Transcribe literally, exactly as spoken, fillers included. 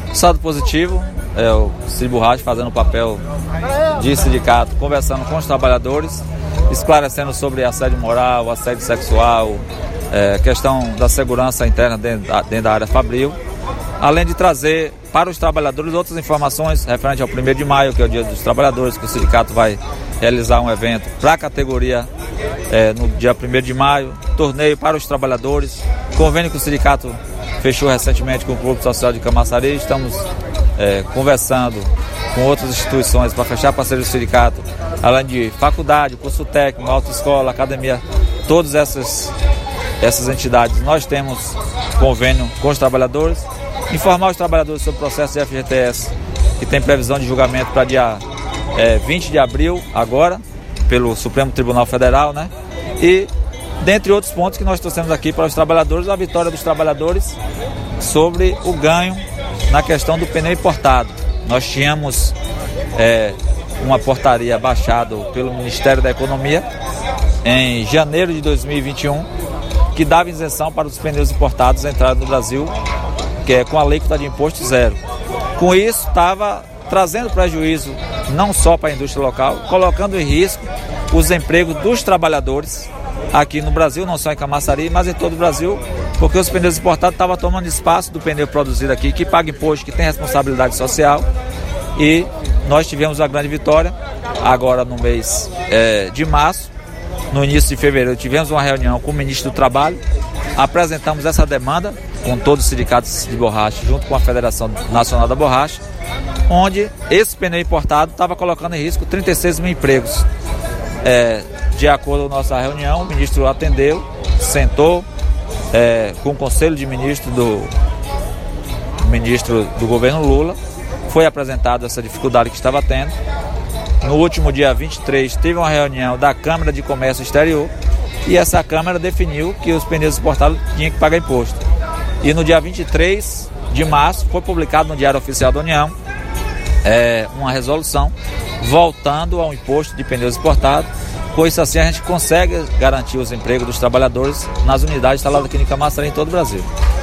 Saldo positivo, é o Ciborracha fazendo o papel de sindicato, conversando com os trabalhadores, esclarecendo sobre assédio moral, assédio sexual, é, questão da segurança interna dentro da, dentro da área fabril, além de trazer para os trabalhadores outras informações referente ao primeiro de maio, que é o Dia dos Trabalhadores, que o sindicato vai realizar um evento para a categoria é, no dia primeiro de maio, torneio para os trabalhadores, convênio que o sindicato fechou recentemente com o Clube Social de Camaçari. Estamos é, conversando com outras instituições para fechar parceria do sindicato, além de faculdade, curso técnico, autoescola, academia, todas essas, essas entidades. Nós temos convênio com os trabalhadores, informar os trabalhadores sobre o processo de F G T S, que tem previsão de julgamento para dia é, vinte de abril, agora, pelo Supremo Tribunal Federal, né? E dentre outros pontos que nós trouxemos aqui para os trabalhadores, a vitória dos trabalhadores sobre o ganho na questão do pneu importado. Nós tínhamos é, uma portaria baixada pelo Ministério da Economia em janeiro de dois mil e vinte e um, que dava isenção para os pneus importados entrarem no Brasil, que é com a alíquota de imposto zero. Com isso, estava trazendo prejuízo não só para a indústria local, colocando em risco os empregos dos trabalhadores aqui no Brasil, não só em Camaçari, mas em todo o Brasil, porque os pneus importados estavam tomando espaço do pneu produzido aqui, que paga imposto, que tem responsabilidade social, e nós tivemos uma grande vitória agora no mês é, de março. No início de fevereiro tivemos uma reunião com o ministro do Trabalho, apresentamos essa demanda com todos os sindicatos de borracha, junto com a Federação Nacional da Borracha, onde esse pneu importado estava colocando em risco trinta e seis mil empregos. É, de acordo com a nossa reunião, o ministro atendeu, sentou é, com o Conselho de Ministros do ministro do governo Lula, foi apresentada essa dificuldade que estava tendo. No último dia vinte e três teve uma reunião da Câmara de Comércio Exterior e essa Câmara definiu que os pneus importados tinham que pagar imposto. E no dia vinte e três de março foi publicado no Diário Oficial da União é, uma resolução voltando ao imposto de pneus importados. Com isso assim a gente consegue garantir os empregos dos trabalhadores nas unidades instaladas aqui em Camaçari em todo o Brasil.